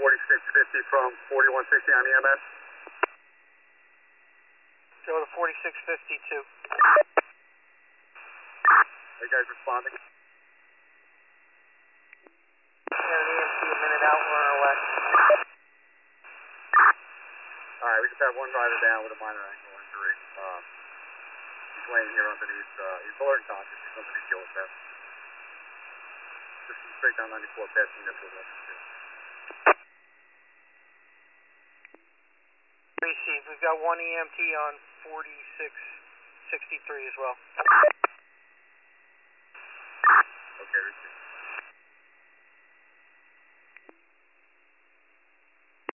4650 from 4160 on EMS. Go to 4652. Are you guys responding? Got an EMT a minute out, we're on our way. Alright, we just have one rider down with a minor ankle injury. He's laying here underneath, he's alert and conscious, he's underneath the OSF. Just straight down 94 passing this with us. Receive, we've got one EMT on 4663 as well. Okay, receive.